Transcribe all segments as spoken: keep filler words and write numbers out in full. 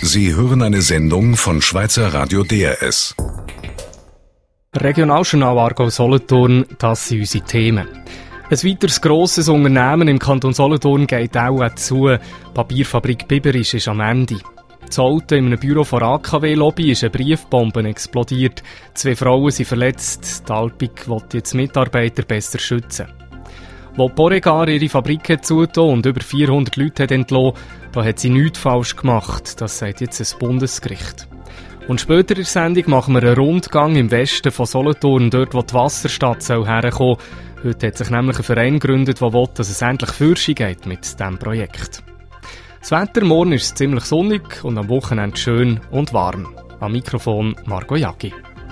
Sie hören eine Sendung von Schweizer Radio D R S. Regionaljournal Aargau Solothurn, das sind unsere Themen. Ein weiteres grosses Unternehmen im Kanton Solothurn geht auch zu. Die Papierfabrik Biberisch ist am Ende. In Olten, in einem Büro von A K W-Lobby, ist eine Briefbombe explodiert. Zwei Frauen sind verletzt. Die Alpic will jetzt Mitarbeiter besser schützen. Wo Boregar ihre Fabrik hat zugetan und über vierhundert Leute hat entlassen, da hat sie nichts falsch gemacht. Das sagt jetzt ein Bundesgericht. Und später in der Sendung machen wir einen Rundgang im Westen von Solothurn, dort wo die Wasserstadt soll herkommen. Heute hat sich nämlich ein Verein gegründet, der will, dass es endlich Fürchi geht mit diesem Projekt. Das Wetter morgen ist ziemlich sonnig und am Wochenende schön und warm. Am Mikrofon Margot Jacki.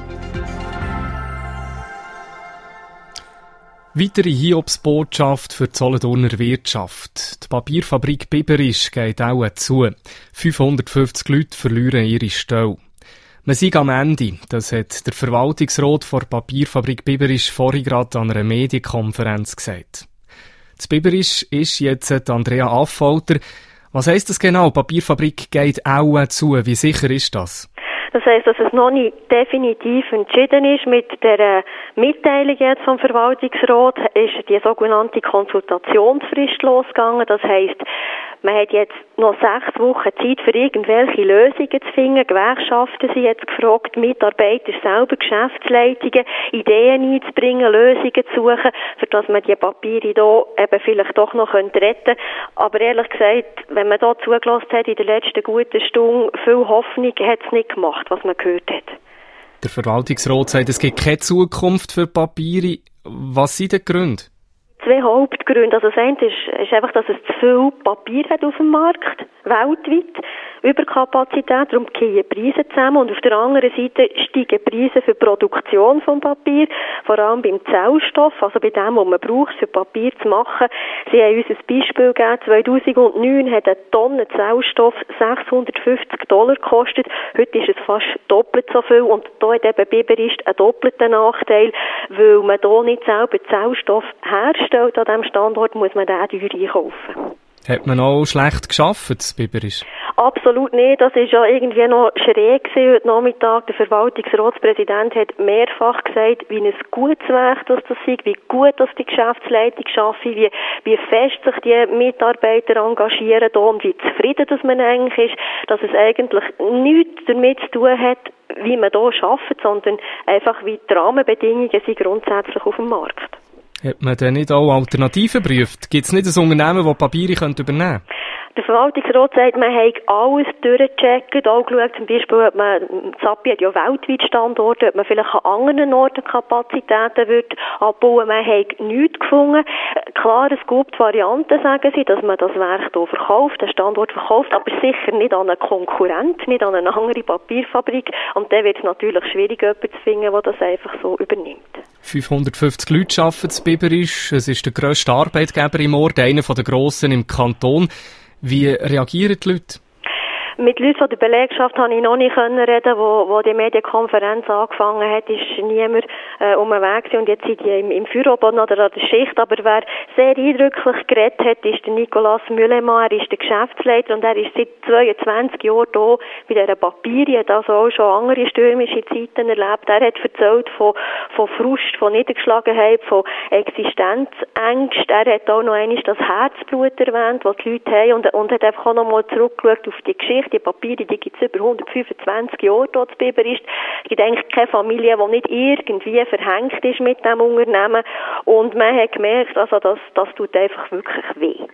Weitere Hiobsbotschaft für die Solothurner Wirtschaft. Die Papierfabrik Biberisch geht auch zu. fünfhundertfünfzig Leute verlieren ihre Stelle. Wir sind am Ende. Das hat der Verwaltungsrat der Papierfabrik Biberisch vorhin gerade an einer Medienkonferenz gesagt. Das Biberisch ist jetzt Andrea Affolter. Was heisst das genau? Die Papierfabrik geht auch zu. Wie sicher ist das? Das heisst, dass es noch nicht definitiv entschieden ist. Mit der Mitteilung jetzt vom Verwaltungsrat ist die sogenannte Konsultationsfrist losgegangen. Das heisst, man hat jetzt noch sechs Wochen Zeit, für irgendwelche Lösungen zu finden. Gewerkschaften sind jetzt gefragt, Mitarbeiter selber, Geschäftsleitungen, Ideen einzubringen, Lösungen zu suchen, für dass man die Papiere hier eben vielleicht doch noch retten könnte. Aber ehrlich gesagt, wenn man da zugelassen hat in der letzten guten Stunde, viel Hoffnung hat es nicht gemacht, was man gehört hat. Der Verwaltungsrat sagt, es gibt keine Zukunft für Papiere. Was sind die Gründe? Zwei Hauptgründe. Also das eine ist, ist einfach, dass es zu viel Papier hat auf dem Markt, weltweit, Überkapazität, darum gehen die Preise zusammen und auf der anderen Seite steigen die Preise für die Produktion von Papier, vor allem beim Zellstoff, also bei dem, was man braucht, für Papier zu machen. Sie haben uns ein Beispiel gegeben, zweitausendneun hat eine Tonne Zellstoff sechshundertfünfzig Dollar gekostet, heute ist es fast doppelt so viel und da hat eben Biberisch einen doppelten Nachteil, weil man hier nicht selber Zellstoff herstellt an diesem Standort, muss man den teuer einkaufen. Hat man auch schlecht gearbeitet, das Biberisch? Absolut nicht. Das ist ja irgendwie noch schräg gewesen heute Nachmittag. Der Verwaltungsratspräsident hat mehrfach gesagt, wie ein gutes Werk das sei, wie gut dass die Geschäftsleitung arbeitet, wie, wie fest sich die Mitarbeiter engagieren da und wie zufrieden dass man eigentlich ist, dass es eigentlich nichts damit zu tun hat, wie man hier arbeitet, sondern einfach wie die Rahmenbedingungen sind grundsätzlich auf dem Markt. Hat man denn nicht auch Alternativen geprüft? Gibt es nicht ein Unternehmen, das Papiere übernehmen könnte? Der Verwaltungsrat sagt, man hat alles durchgecheckt, auch geschaut, zum Beispiel, ob man, Zappi hat ja weltweit Standorte, ob man vielleicht an anderen Orten Kapazitäten wird abbauen. Man hat nichts gefunden. Klar, es gibt Varianten, sagen sie, dass man das Werk hier verkauft, den Standort verkauft, aber sicher nicht an einen Konkurrent, nicht an eine andere Papierfabrik. Und dann wird es natürlich schwierig, jemanden zu finden, der das einfach so übernimmt. fünfhundertfünfzig Leute arbeiten in Biberisch. Es ist der grösste Arbeitgeber im Ort, einer der grossen im Kanton. Wie reagieren die Leute? Mit Leuten von der Belegschaft konnte ich noch nicht reden, wo, wo die Medienkonferenz angefangen hat, ist niemand äh, um den Weg gewesen. Und jetzt sind die im, im Feierabend oder an der Schicht. Aber wer sehr eindrücklich geredet hat, ist der Nicolas Müllemann. Er ist der Geschäftsleiter und er ist seit zweiundzwanzig Jahren hier bei dieser Papier. Er hat also auch schon andere stürmische Zeiten erlebt. Er hat erzählt von, von Frust, von Niedergeschlagenheit, von Existenzängst. Er hat auch noch einmal das Herzblut erwähnt, das die Leute haben und, und hat einfach auch noch mal zurückgeschaut auf die Geschichte. Die Papiere, die gibt es über hundertfünfundzwanzig Jahre dort zu Biberisch. Es gibt eigentlich keine Familie, die nicht irgendwie verhängt ist mit diesem Unternehmen. Und man hat gemerkt, also das, das tut einfach wirklich weh.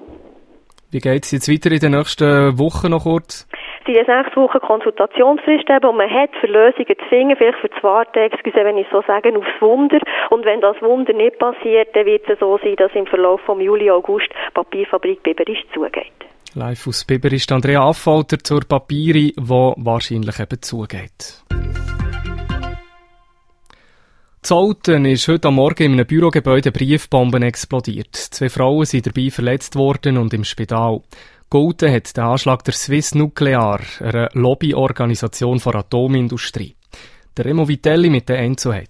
Wie geht es jetzt weiter in den nächsten Wochen noch kurz? Es sind sechs Wochen Konsultationsfrist eben und man hat für Lösungen zu finden, vielleicht für das Warten, excuse, wenn ich so sagen, aufs Wunder. Und wenn das Wunder nicht passiert, dann wird es so sein, dass im Verlauf vom Juli, August die Papierfabrik Biberisch zugeht. Live aus Biberisch Andrea Affolter zur Papiere, wo wahrscheinlich eben zugeht. In Olten ist heute am Morgen in einem Bürogebäude Briefbomben explodiert. Zwei Frauen sind dabei verletzt worden und im Spital. Geholfen hat der Anschlag der Swiss Nuclear, einer Lobbyorganisation der Atomindustrie. Der Remo Vitelli mit den Einzelheiten.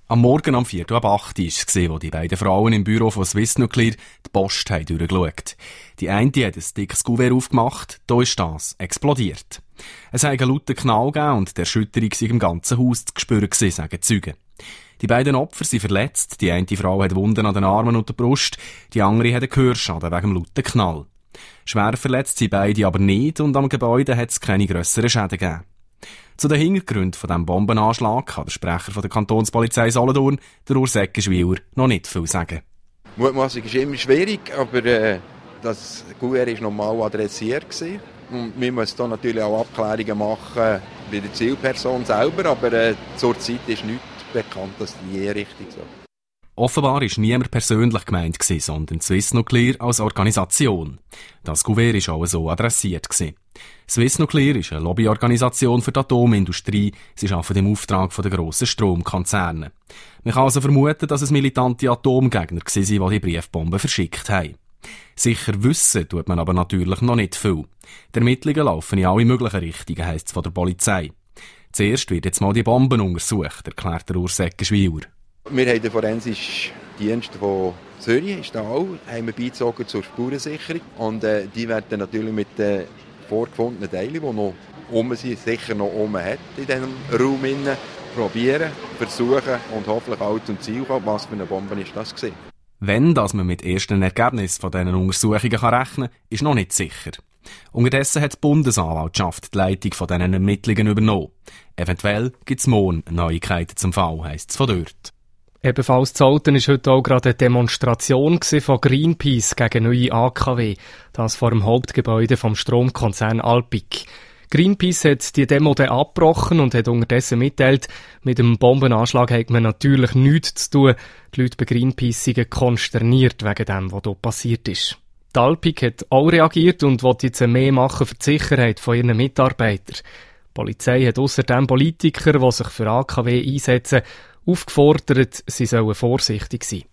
Am Morgen am Viertel ab acht war es, als die beiden Frauen im Büro von Swiss Nuclear die Post haben durchgeschaut. Die eine hat ein dickes Kuvert aufgemacht, da ist das explodiert. Es hat einen lauten Knall gegeben und die Erschütterung sei im ganzen Haus zu spüren gewesen, sagen Zeugen. Die beiden Opfer sind verletzt, die eine Frau hat Wunden an den Armen und der Brust, die andere hat einen Gehörschaden wegen dem lauten Knall. Schwer verletzt sind beide aber nicht und am Gebäude hat es keine grösseren Schäden gegeben. Zu den Hintergründen von diesem Bombenanschlag kann der Sprecher von der Kantonspolizei Solothurn, der Urs Eggenschwiler, noch nicht viel sagen. Mutmaßung ist immer schwierig, aber äh, das Kuvert war normal adressiert gewesen. Und wir müssen hier natürlich auch Abklärungen machen bei der Zielperson selber, aber äh, zurzeit ist nichts bekannt, dass die je richtig so. Offenbar war niemand persönlich gemeint, sondern Swiss Nuclear als Organisation. Das Kuvert war auch so adressiert. Swiss Nuclear ist eine Lobbyorganisation für die Atomindustrie. Sie arbeitet im Auftrag der grossen Stromkonzerne. Man kann also vermuten, dass es militante Atomgegner waren, die die Briefbomben verschickt haben. Sicher wissen tut man aber natürlich noch nicht viel. Die Ermittlungen laufen in alle möglichen Richtungen, heisst es von der Polizei. Zuerst wird jetzt mal die Bomben untersucht, erklärt der Urs Eggenschwiler. Wir haben den forensischen Dienst von Zürich, ist da auch, haben wir beizogen zur Spurensicherung. Und äh, die werden natürlich mit den vorgefundenen Teilen, die noch oben sind, sicher noch oben hat in diesem Raum innen, probieren, versuchen und hoffentlich auch zum Ziel kommen. Was für eine Bombe ist das gewesen? Wenn dass man mit ersten Ergebnissen von diesen Untersuchungen kann rechnen kann, ist noch nicht sicher. Unterdessen hat die Bundesanwaltschaft die Leitung von diesen Ermittlungen übernommen. Eventuell gibt es morgen Neuigkeiten zum Fall, heisst es von dort. Ebenfalls zu Olten war heute auch gerade eine Demonstration von Greenpeace gegen neue A K W, das vor dem Hauptgebäude vom Stromkonzern Alpiq. Greenpeace hat die Demo dann abgebrochen und hat unterdessen mitteilt, mit dem Bombenanschlag hat man natürlich nichts zu tun. Die Leute bei Greenpeace sind konsterniert wegen dem, was hier passiert ist. Die Alpiq hat auch reagiert und will jetzt mehr machen für die Sicherheit von ihren Mitarbeitern. Die Polizei hat ausserdem Politiker, die sich für A K W einsetzen, aufgefordert, sie sollen vorsichtig sein.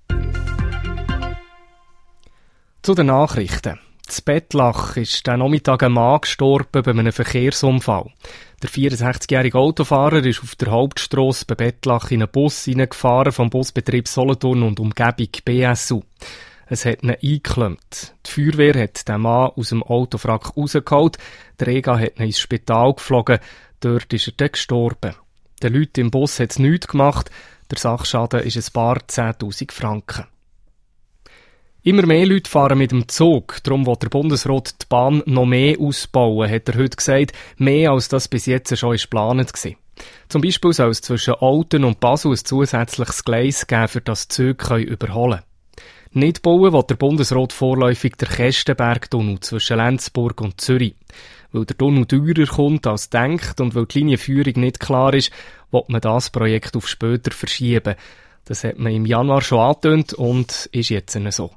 Zu den Nachrichten. In Bettlach ist der Nachmittag ein Mann gestorben bei einem Verkehrsunfall. Der vierundsechzigjährige Autofahrer ist auf der Hauptstrasse bei Bettlach in einen Bus hineingefahren vom Busbetrieb Solothurn und Umgebung B S U. Es hat ihn eingeklemmt. Die Feuerwehr hat den Mann aus dem Autowrack rausgeholt. Der Rega hat ihn ins Spital geflogen. Dort ist er dann gestorben. Den Leuten im Bus hat es nichts gemacht. Der Sachschaden ist ein paar zehntausend Franken. Immer mehr Leute fahren mit dem Zug. Darum will der Bundesrat die Bahn noch mehr ausbauen, hat er heute gesagt. Mehr als das bis jetzt schon geplant war. Zum Beispiel soll es zwischen Olten und Basel ein zusätzliches Gleis geben, für das die Züge überholen können. Nicht bauen will der Bundesrat vorläufig der Kestenberg-Tunnel zwischen Lenzburg und Zürich. Weil der Tunnel teurer kommt als gedacht und weil die Linienführung nicht klar ist, will man das Projekt auf später verschieben. Das hat man im Januar schon angetönt und ist jetzt so.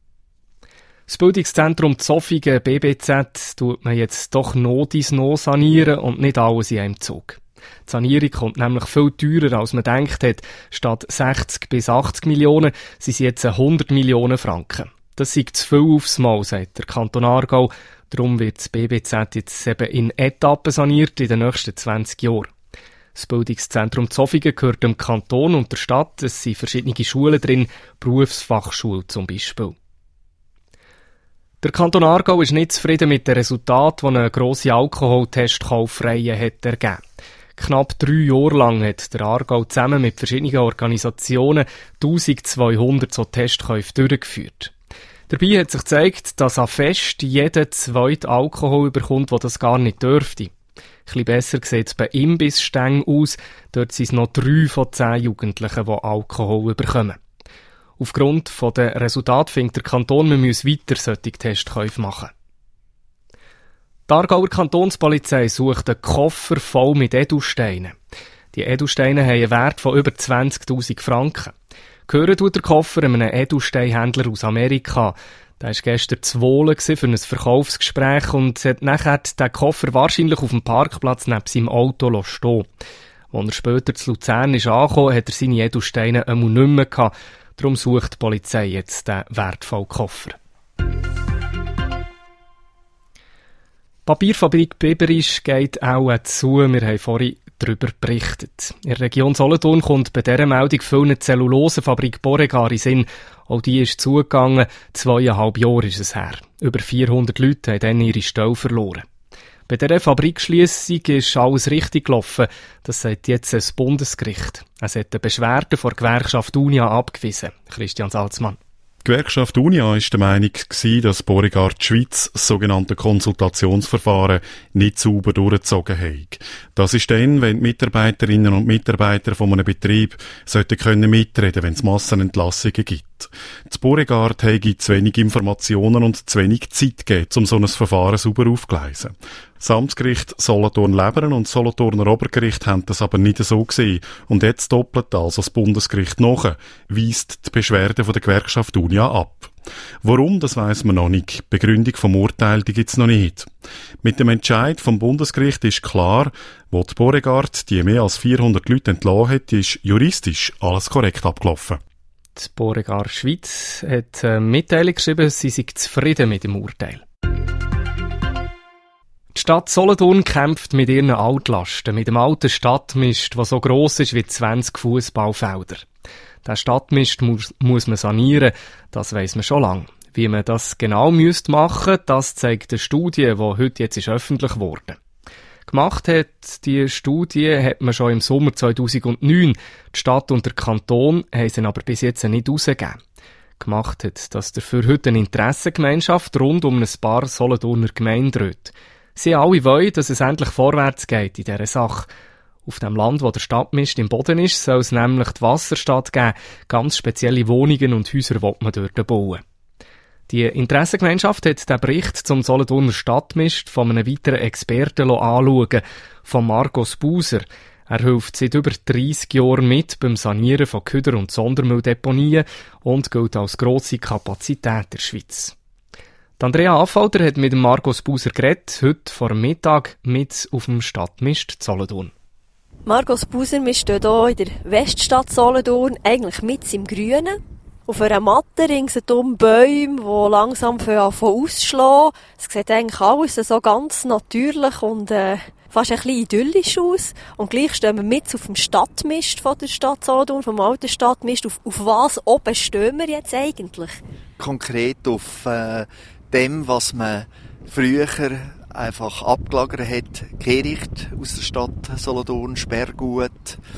Das Bildungszentrum Zofingen B B Z tut man jetzt doch noch ins No sanieren und nicht alles in einem Zug. Die Sanierung kommt nämlich viel teurer, als man gedacht hat. Statt sechzig bis achtzig Millionen sind es jetzt hundert Millionen Franken. Das ist zu viel aufs Mal, sagt der Kanton Aargau. Darum wird das B B Z jetzt eben in Etappen saniert in den nächsten zwanzig Jahren. Das Bildungszentrum Zofingen gehört dem Kanton und der Stadt. Es sind verschiedene Schulen drin, Berufsfachschule zum Beispiel. Der Kanton Aargau ist nicht zufrieden mit dem Resultat, das eine grosse Alkoholtestkauffreihe hat ergeben. Knapp drei Jahre lang hat der Aargau zusammen mit verschiedenen Organisationen eintausendzweihundert so Testkäufe durchgeführt. Dabei hat sich gezeigt, dass an Fest jeder zweite Alkohol bekommt, der das gar nicht dürfte. Ein bisschen besser sieht es bei Imbissstängen aus. Dort sind es noch drei von zehn Jugendlichen, die Alkohol bekommen. Aufgrund der Resultate findet der Kanton, man müsse weiter solche Testkäufe machen. Die Aargauer Kantonspolizei sucht einen Koffer voll mit Edelsteinen. Die Edelsteine haben einen Wert von über zwanzigtausend Franken. Gehören tut der Koffer einem Edelsteinhändler aus Amerika. Der war gestern zu Wohlen für ein Verkaufsgespräch und hat nachher den Koffer wahrscheinlich auf dem Parkplatz neben seinem Auto stehen. Als er später zu Luzern ist angekommen, hat er seine Edelsteine einmal nicht mehr gehabt. Darum sucht die Polizei jetzt den wertvollen Koffer. Papierfabrik Biberisch geht auch zu. Wir haben vorhin darüber berichtet. In der Region Solothurn kommt bei dieser Meldung viel eine Zellulosefabrik Boregar in Sinn. Auch die ist zugegangen. Zweieinhalb Jahre ist es her. Über vierhundert Leute haben dann ihre Stelle verloren. Bei dieser Fabrikschliessung ist alles richtig gelaufen. Das sagt jetzt das Bundesgericht. Es hat eine Beschwerde vor der Gewerkschaft Unia abgewiesen. Christian Salzmann. Die Gewerkschaft Unia war der Meinung, dass Boregar die Schweiz das sogenannte Konsultationsverfahren nicht sauber durchgezogen hat. Das ist dann, wenn die Mitarbeiterinnen und Mitarbeiter von einem Betrieb sollten können mitreden, wenn es Massenentlassungen gibt. Die Boregar hat zu wenig Informationen und zu wenig Zeit gegeben, um so ein Verfahren sauber aufzugleisen. Das Amtsgericht Solothurn-Leberen und das Solothurner Obergericht haben das aber nicht so gesehen. Und jetzt doppelt also das Bundesgericht nach, weist die Beschwerde von der Gewerkschaft Unia ab. Warum, das weiss man noch nicht. Die Begründung vom Urteil, die gibt's noch nicht. Mit dem Entscheid vom Bundesgericht ist klar, wo die Boregar, die mehr als vierhundert Leute entlassen hat, ist juristisch alles korrekt abgelaufen. Die Boregar Schweiz hat eine Mitteilung geschrieben, sie sei zufrieden mit dem Urteil. Die Stadt Solothurn kämpft mit ihren Altlasten, mit dem alten Stadtmist, der so gross ist wie zwanzig Fußballfelder. Den Stadtmist muss, muss man sanieren, das weiss man schon lange. Wie man das genau müsste machen, das zeigt eine Studie, die heute jetzt ist öffentlich geworden. Gemacht hat die Studie hat man schon im Sommer zweitausendneun. Die Stadt und der Kanton haben sie aber bis jetzt nicht herausgegeben. Gemacht hat das dafür heute eine Interessengemeinschaft rund um ein paar Solothurner Gemeinden dreht. Sie alle wollen, dass es endlich vorwärts geht in dieser Sache. Auf dem Land, wo der Stadtmist im Boden ist, soll es nämlich die Wasserstadt geben. Ganz spezielle Wohnungen und Häuser will man dort bauen. Die Interessengemeinschaft hat den Bericht zum Solothurner Stadtmist von einem weiteren Experten anschauen, von Markus Buser. Er hilft seit über dreissig Jahren mit beim Sanieren von Köder- und Sondermülldeponien und gilt als grosse Kapazität der Schweiz. Die Andrea Affolter hat mit Markus Buser geredet, heute vor Mittag mit auf dem Stadtmist Solothurn. Markus Buser, wir stehen hier in der Weststadt Solothurn, eigentlich mitten im Grünen. Auf einer Matte ringsherum Bäume, die langsam ausschlagen. Es sieht eigentlich alles so ganz natürlich und äh, fast ein bisschen idyllisch aus. Und gleich stehen wir mitten auf dem Stadtmist von der Stadt Solothurn, vom alten Stadtmist. Auf, auf was oben stehen wir jetzt eigentlich? Konkret auf äh, dem, was man früher einfach abgelagert hat, Kehricht aus der Stadt Solothurn, Sperrgut,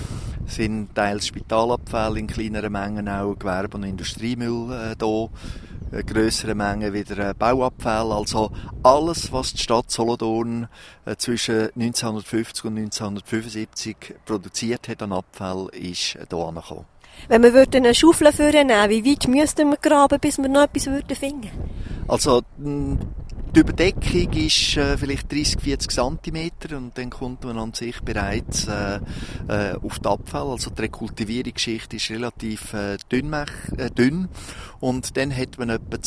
sind teils Spitalabfälle in kleineren Mengen, auch Gewerbe- und Industriemüll äh, da, äh, grössere Mengen wieder äh, Bauabfälle, also alles, was die Stadt Solothurn äh, zwischen neunzehnhundertfünfzig und neunzehnhundertfünfundsiebzig produziert hat an Abfall, ist äh, hier angekommen. Wenn wir eine Schaufel vornehmen, wie weit müssten wir graben, bis wir noch etwas finden würden? Also, die Überdeckung ist äh, vielleicht dreißig, vierzig Zentimeter und dann kommt man an sich bereits äh, äh, auf die Abfälle. Also die Rekultivierungsschicht ist relativ äh, dünn, äh, dünn und dann hat man etwa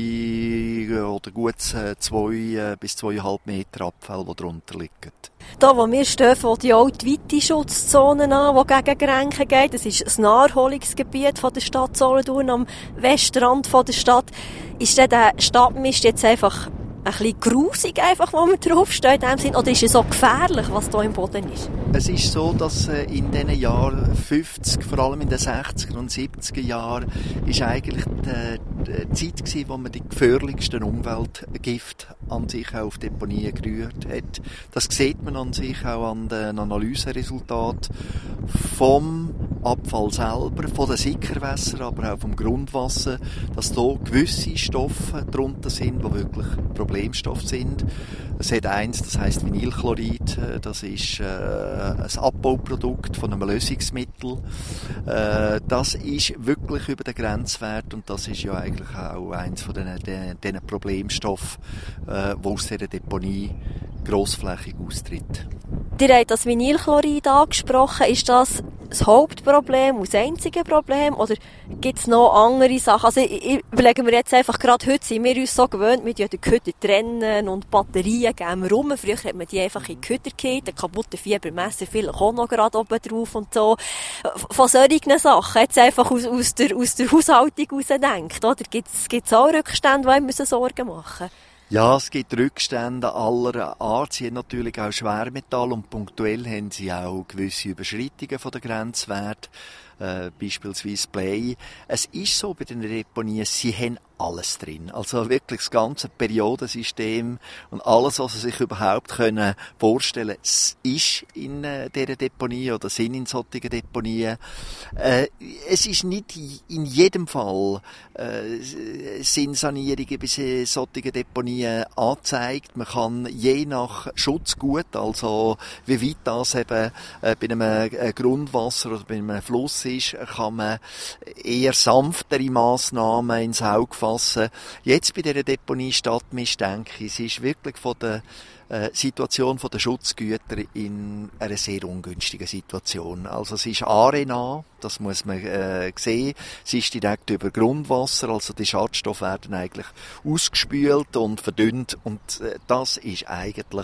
zwei oder gut äh, zwei äh, bis zweieinhalb Meter Abfälle, die darunter liegen. Da, wo wir stehen, fängt ja auch die weite Schutzzone an, die gegen Grenchen geht. Das ist das Naherholungsgebiet von der Stadt Solothurn am Westrand von der Stadt. Ist denn der Stadtmist jetzt einfach ein bisschen grusig, einfach, wo man draufsteht, in dem Sinn? Oder ist es so gefährlich, was hier im Boden ist? Es ist so, dass in den Jahren fünfzig, vor allem in den sechziger und siebziger Jahren, ist eigentlich die, die Zeit gewesen, wo man die gefährlichsten Umweltgifte an sich auf Deponien gerührt hat. Das sieht man an sich auch an den Analyseresultaten vom Abfall selber, von den Sickerwässern, aber auch vom Grundwasser, dass da gewisse Stoffe drunter sind, die wirklich Problemstoffe sind. Es hat eins, das heisst Vinylchlorid, das ist äh, ein Abbauprodukt von einem Lösungsmittel. Äh, das ist wirklich über den Grenzwert und das ist ja eigentlich auch eins von diesen, diesen Problemstoffen, äh, die aus dieser Deponie grossflächig austritt. Ihr habt das Vinylchlorid angesprochen. Ist das das Hauptproblem, das einzige Problem? Oder gibt es noch andere Sachen? Also ich, ich überlege mir jetzt einfach, gerade heute sind wir uns so gewöhnt, wir die Köder trennen und Batterien geben wir rum. Früher hat man die einfach in die Köder gehabt, ein kaputtes Fiebermesser vielleicht auch noch gerade oben drauf und so. Von solchen Sachen, jetzt einfach aus, aus, der, aus der Haushaltung heraus denkt, oder? Gibt es auch Rückstände, die einem Sorgen machen müssen? Ja, es gibt Rückstände aller Art. Sie haben natürlich auch Schwermetall und punktuell haben sie auch gewisse Überschreitungen von der Grenzwerte, äh, beispielsweise Blei. Es ist so bei den Deponien, sie haben alles drin. Also wirklich das ganze Periodensystem und alles, was sie sich überhaupt können vorstellen, ist in äh, dieser Deponie oder sind in solchen Deponien. Äh, es ist nicht in jedem Fall äh, sind Sanierungen bei solchen Deponien angezeigt. Man kann je nach Schutzgut, also wie weit das eben äh, bei einem äh, Grundwasser oder bei einem Fluss ist, kann man eher sanftere Massnahmen ins Auge fassen. Jetzt bei dieser Deponie Stadtmisch, denke ich, es ist wirklich von der äh, Situation der Schutzgüter in einer sehr ungünstigen Situation. Also es ist Arena, das muss man äh, sehen. Es ist direkt über Grundwasser, also die Schadstoffe werden eigentlich ausgespült und verdünnt und äh, das ist eigentlich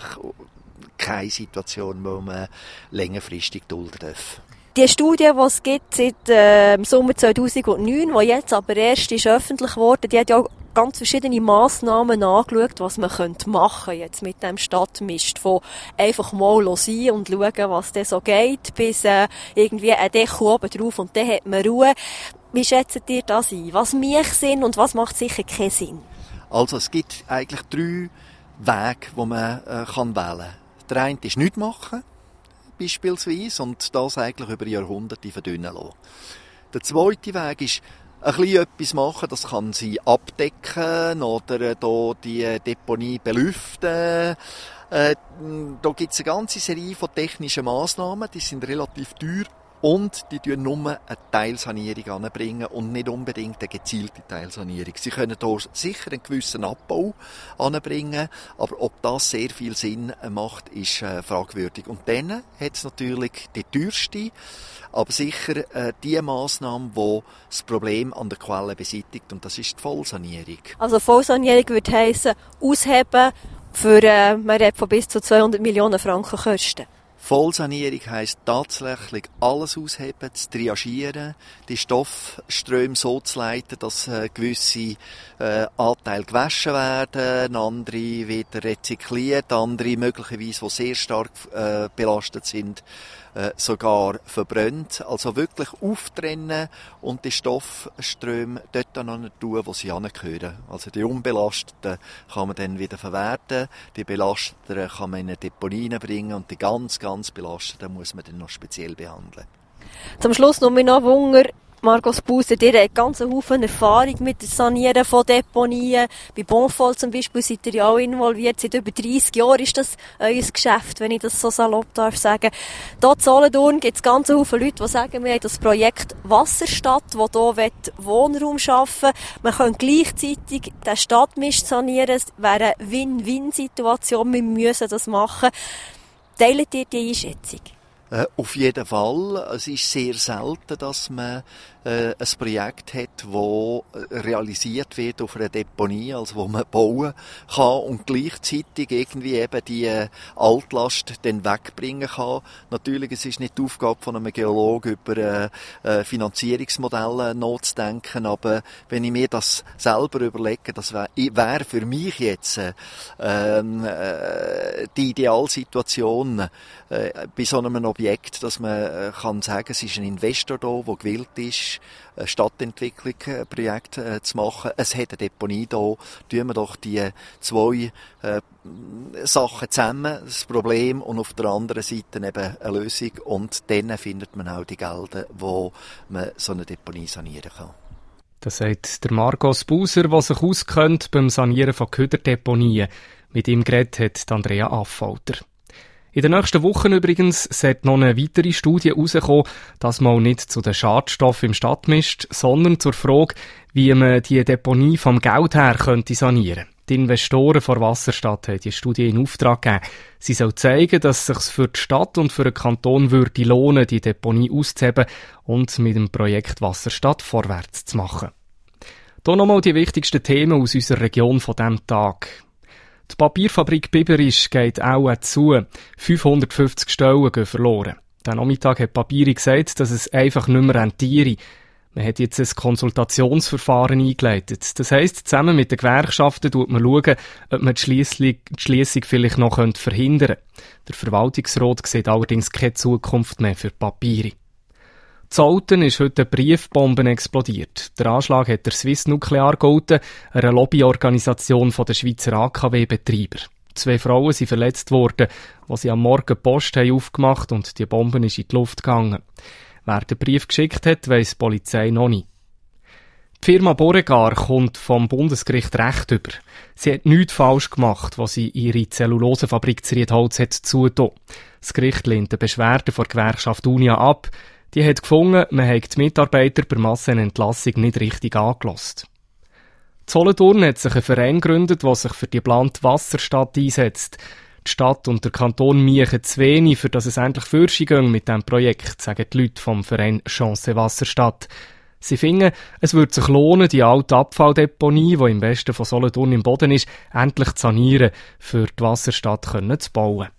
keine Situation, wo man längerfristig dulden darf. Die Studie, die es gibt seit äh, Sommer zweitausendneun, die jetzt aber erst ist öffentlich wurde, die hat ja auch ganz verschiedene Massnahmen angeschaut, was man könnte machen jetzt mit dem Stadtmist. Von einfach mal sein und schauen, was da so geht, bis äh, irgendwie ein Deko oben drauf und dann hat man Ruhe. Wie schätzt ihr das ein? Was macht Sinn und was macht sicher keinen Sinn? Also es gibt eigentlich drei Wege, die man äh, kann wählen kann. Der eine ist nichts machen, beispielsweise, und das eigentlich über Jahrhunderte verdünnen lassen. Der zweite Weg ist, ein bisschen etwas machen, das kann sie abdecken oder da die Deponie belüften. Äh, da gibt es eine ganze Serie von technischen Massnahmen, die sind relativ teuer und die tun nur eine Teilsanierung anbringen und nicht unbedingt eine gezielte Teilsanierung. Sie können hier sicher einen gewissen Abbau anbringen, aber ob das sehr viel Sinn macht, ist äh, fragwürdig. Und dann hat es natürlich die teuerste, aber sicher äh, die Massnahme, die das Problem an der Quelle beseitigt, und das ist die Vollsanierung. Also Vollsanierung würde heissen, ausheben für, äh, man redet von bis zu zweihundert Millionen Franken Kosten. Vollsanierung heisst tatsächlich alles ausheben, zu triagieren, die Stoffströme so zu leiten, dass äh, gewisse äh, Anteile gewaschen werden, andere wieder rezykliert, andere möglicherweise, die sehr stark äh, belastet sind, äh, sogar verbrannt. Also wirklich auftrennen und die Stoffströme dort an tun, wo sie hingehören. Also die unbelasteten kann man dann wieder verwerten, die belasteten kann man in eine Deponie bringen und die ganz, ganz belasteten muss man dann noch speziell behandeln. Zum Schluss noch noch Wunder. Markus Buser, ihr habt ganz einen Haufen Erfahrung mit dem Sanieren von Deponien. Bei Bonfol zum Beispiel seid ihr ja auch involviert. Seit über dreissig Jahren ist das euer Geschäft, wenn ich das so salopp darf sagen. Hier in Solothurn gibt es ganz einen Haufen Leute, die sagen, wir haben das Projekt Wasserstadt, das hier Wohnraum schaffen will. Man kann gleichzeitig den Stadtmist sanieren. Es wäre eine Win-Win-Situation. Wir müssen das machen. Teilt ihr die Einschätzung? Äh, auf jeden Fall. Es ist sehr selten, dass man äh, ein Projekt hat, das realisiert wird auf einer Deponie, also wo man bauen kann und gleichzeitig irgendwie eben die äh, Altlast dann wegbringen kann. Natürlich, es ist nicht die Aufgabe von einem Geologen, über äh, äh, Finanzierungsmodelle nachzudenken, aber wenn ich mir das selber überlege, das wäre wär für mich jetzt äh, äh, die Idealsituation äh, bei so einem Objekt, dass man äh, kann sagen, es ist ein Investor da, der gewillt ist, ein Stadtentwicklungsprojekt äh, zu machen. Es hat eine Deponie da. Tun wir doch die zwei äh, Sachen zusammen, das Problem und auf der anderen Seite eben eine Lösung. Und dann findet man auch die Gelder, wo man so eine Deponie sanieren kann. Das sagt der Markus Buser, der sich auskennt beim Sanieren von Köderdeponien. Mit ihm geredet hat Andrea Affolter. In den nächsten Wochen übrigens sollte noch eine weitere Studie herauskommen, das mal nicht zu den Schadstoffen im Stadtmist, sondern zur Frage, wie man die Deponie vom Geld her könnte sanieren. Die Investoren von Wasserstadt haben die Studie in Auftrag gegeben. Sie soll zeigen, dass es sich für die Stadt und für den Kanton würde lohnen, die Deponie auszuheben und mit dem Projekt Wasserstadt vorwärts zu machen. Hier nochmal die wichtigsten Themen aus unserer Region von diesem Tag. Die Papierfabrik Biberisch geht auch zu. fünfhundertfünfzig Stellen gehen verloren. Den Nachmittag hat Papieri gesagt, dass es einfach nicht mehr rentiere. Man hat jetzt ein Konsultationsverfahren eingeleitet. Das heisst, zusammen mit den Gewerkschaften schaut man schauen, ob man die Schliessung vielleicht noch verhindern könnte. Der Verwaltungsrat sieht allerdings keine Zukunft mehr für Papiere. In Olten ist heute eine Briefbombe explodiert. Der Anschlag hat der Swiss Nuclear gehalten, einer Lobbyorganisation der Schweizer A K W-Betreiber. Zwei Frauen sind verletzt worden, als sie am Morgen die Post haben aufgemacht und die Bombe ist in die Luft gegangen. Wer den Brief geschickt hat, weiss die Polizei noch nicht. Die Firma Boregar kommt vom Bundesgericht Recht über. Sie hat nichts falsch gemacht, was sie ihre Zellulosefabrik Zriedholz hat zugetan. Das Gericht lehnt die Beschwerde von der Gewerkschaft Unia ab. Die hat gefunden, man habe die Mitarbeiter bei Massenentlassung nicht richtig angelassen. In Solothurn hat sich ein Verein gegründet, der sich für die geplante Wasserstadt einsetzt. Die Stadt und der Kanton miechen zu wenig, für dass es endlich Fürchi geht mit diesem Projekt, sagen die Leute vom Verein Chance Wasserstadt. Sie finden, es würde sich lohnen, die alte Abfalldeponie, die im Westen von Solothurn im Boden ist, endlich zu sanieren, für die Wasserstadt zu bauen.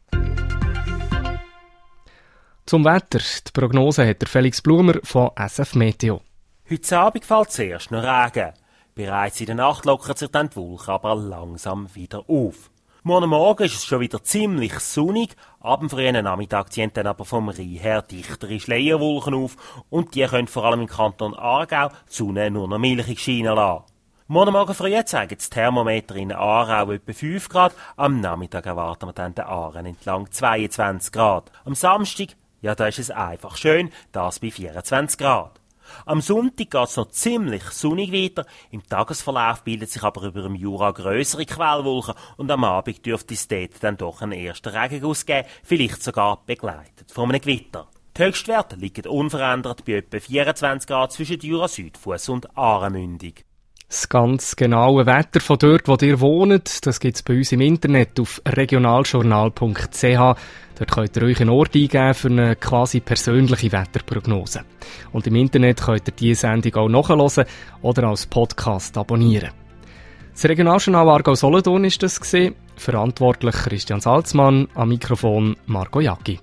Zum Wetter. Die Prognose hat der Felix Blumer von S F Meteo. Heute Abend fällt zuerst noch Regen. Bereits in der Nacht lockert sich dann die Wolke aber langsam wieder auf. Morgen Morgen ist es schon wieder ziemlich sonnig. Ab dem frühen Nachmittag ziehen dann aber vom Rhein her dichtere Schleierwolken auf und die können vor allem im Kanton Aargau die Sonne nur noch milchig scheinen lassen. Morgen Morgen früh zeigen das Thermometer in Aarau etwa fünf Grad. Am Nachmittag erwarten wir dann den Aaren entlang zweiundzwanzig Grad. Am Samstag, ja, da ist es einfach schön, das bei vierundzwanzig Grad. Am Sonntag geht es noch ziemlich sonnig weiter. Im Tagesverlauf bildet sich aber über dem Jura grössere Quellwolken und am Abend dürfte es dort dann doch einen ersten Regenguss geben, vielleicht sogar begleitet von einem Gewitter. Die Höchstwerte liegen unverändert bei etwa vierundzwanzig Grad zwischen Jura Südfuss und Aarenmündung. Das ganz genaue Wetter von dort, wo ihr wohnt, das gibt es bei uns im Internet auf regionaljournal punkt c h. Dort könnt ihr euch einen Ort eingeben für eine quasi persönliche Wetterprognose. Und im Internet könnt ihr diese Sendung auch nachhören oder als Podcast abonnieren. Das Regionaljournal Aargau-Solothurn ist das gewesen. Verantwortlich Christian Salzmann, am Mikrofon Marco Jacki.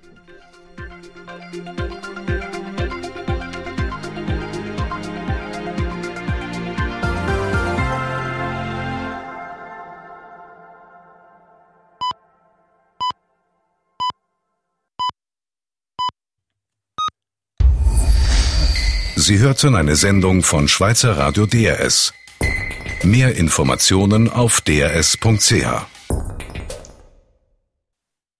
Sie hörten eine Sendung von Schweizer Radio D R S. Mehr Informationen auf d r s punkt c h.